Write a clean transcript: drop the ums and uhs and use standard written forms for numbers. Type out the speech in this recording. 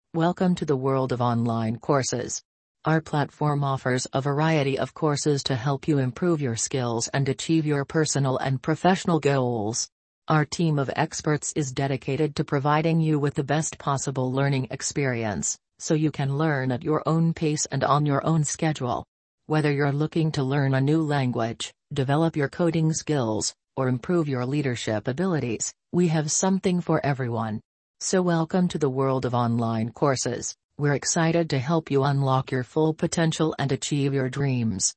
Welcome to the world of online courses. Our platform offers a variety of courses to help you improve your skills and achieve your personal and professional goals. Our team of experts is dedicated to providing you with the best possible learning experience, so you can learn at your own pace and on your own schedule. Whether you're looking to learn a new language, develop your coding skills, or improve your leadership abilities, we have something for everyone. So welcome to the world of online courses. We're excited to help you unlock your full potential and achieve your dreams.